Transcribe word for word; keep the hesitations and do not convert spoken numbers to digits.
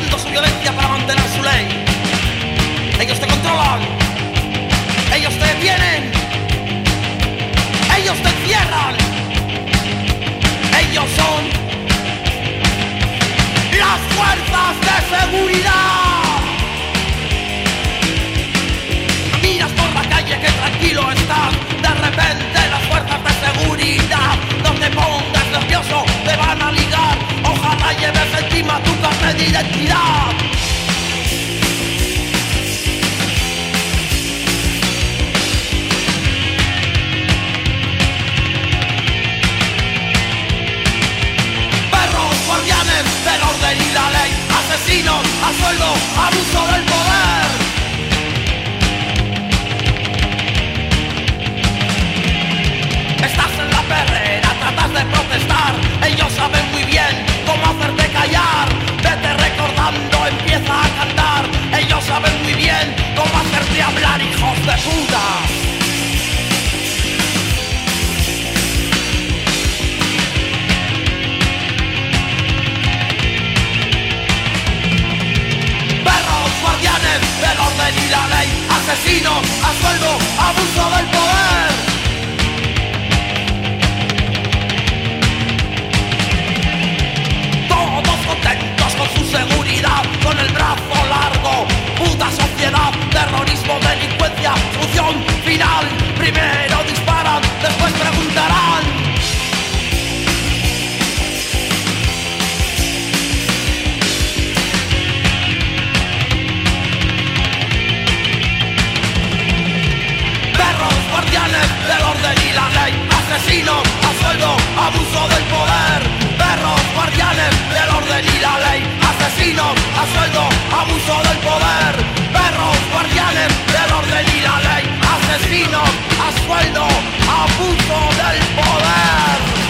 utilizando su violencia para mantener su ley. Ellos te controlan, ellos te detienen, ellos te encierran, ellos son las fuerzas de seguridad. Miras por la calle que tranquilo estás, de repente las fuerzas de seguridad no te pongas nervioso, te van a ligar, ojalá lleves encima tu carnet de identidad. Perros guardianes del orden y la ley, asesinos a sueldo, abuso del poder. Estás en la perrera, tratas de protestar, ellos saben muy bien cómo hacerte callar. Vete recordando, empieza a cantar, ellos saben muy bien cómo hacerte hablar, hijos de puta. Perros guardianes del orden y la ley, asesinos a sueldo, abuso del poder. Contentos con su seguridad, con el brazo largo, puta sociedad, terrorismo, delincuencia, función final. Primero disparan, después preguntarán. Perros guardianes del orden y la ley, asesinos a sueldo, abuso del poder. Perros guardianes del orden y la ley, asesinos a sueldo, abuso del poder. Perros guardianes del orden y la ley, asesinos a sueldo, abuso del poder.